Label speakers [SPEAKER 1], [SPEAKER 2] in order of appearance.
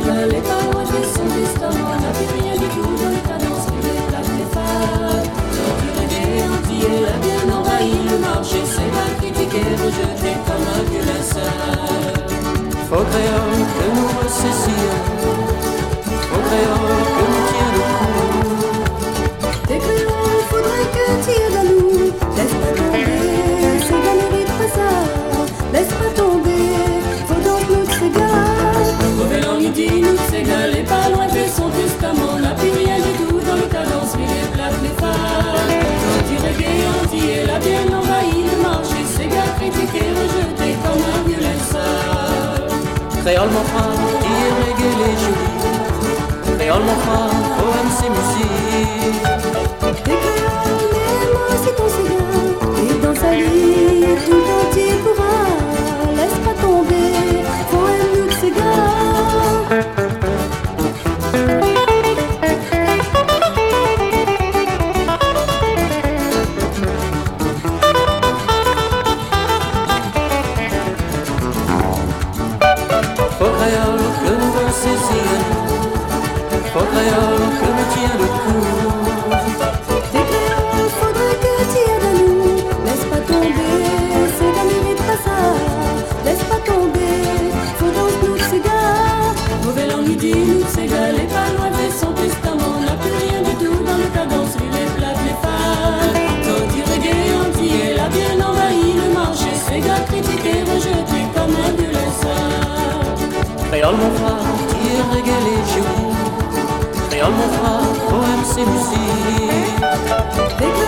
[SPEAKER 1] Ségal et pas loin de son testament, n'a plus rien du tout dans les cadences et les plaques des phares. Dans du reggae entier, a bien envahi le marché, Ségal critiqué, rejeté comme un vieux linceul.
[SPEAKER 2] Faux créole que nous recessions, faux créole que nous tient le coup.
[SPEAKER 3] Des créoles, faudrait que tire à nous. Laisse pas tomber, Ségal mérite pas ça. Laisse pas tomber, faut donc nous de Ségal.
[SPEAKER 1] Mauvais langue il dit nous de Ségal et pas loin de son testament, n'a plus rien du tout dans le cadence, mais les plaques, les phares. Quand du reggae entier, la bien envahi le marché, Ségal critiqué, rejeté comme un vieux linceul.
[SPEAKER 2] Créole mon frère, qui est reggae les jolies. Créole mon frère, poème c'est musique.
[SPEAKER 3] Des créoles, mais moi c'est ton Ségal. Et dans sa vie, tout entier pourra. Laisse pas tomber, poème de Ségal.
[SPEAKER 2] Faux créole que nous recessions, faux créole que nous tient le coup.
[SPEAKER 3] Des créoles, faudrait que tire à nous. Laisse pas tomber, Ségal mérite pas ça. Laisse pas tomber, faut donc nous de Ségal.
[SPEAKER 1] Mauvais langue il dit nous de Ségal et pas loin de son testament, n'a plus rien du tout dans le cadence, lui les plaques, les phares. Quand du reggae entier, la bien envahi le marché, Ségal critiqué, rejeté comme un vieux linceul.
[SPEAKER 2] Créole mon frère, qui est reggae les jolies. Créole mon frère, poème c'est musique.
[SPEAKER 3] Des